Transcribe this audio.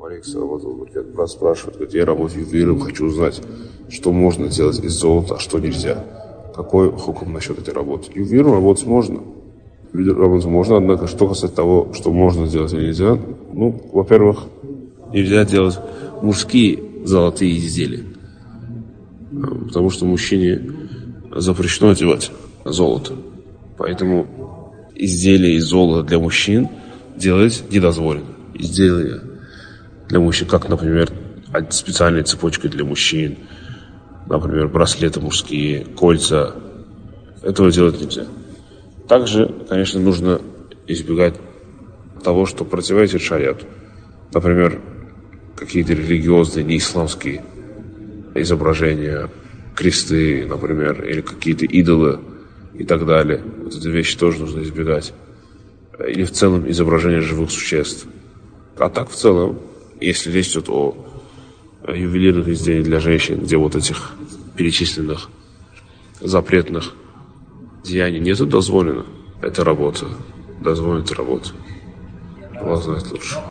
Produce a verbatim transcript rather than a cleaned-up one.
Марикс работал, говорит, брат спрашивает, говорит, я работаю ювелиром, хочу узнать, что можно делать из золота, а что нельзя. Какой хукм насчет этой работы? Ювелиром работать можно. Ювелиром работать можно, однако, что касается того, что можно делать или нельзя, ну, во-первых, нельзя делать мужские золотые изделия, потому что мужчине запрещено одевать золото. Поэтому изделия из золота для мужчин делать недозволено. Изделия для мужчин, как, например, специальная цепочка для мужчин, например, браслеты мужские, кольца, этого делать нельзя. Также, конечно, нужно избегать того, что противоречит шариату. Например, какие-то религиозные, неисламские изображения, кресты, например, или какие-то идолы и так далее. Вот эти вещи тоже нужно избегать. Или в целом изображение живых существ. А так в целом, если речь идет о ювелирных изделиях для женщин, где вот этих перечисленных запретных деяний нет, дозволено. Это работа. Дозволена эта работа. Allah знает лучше.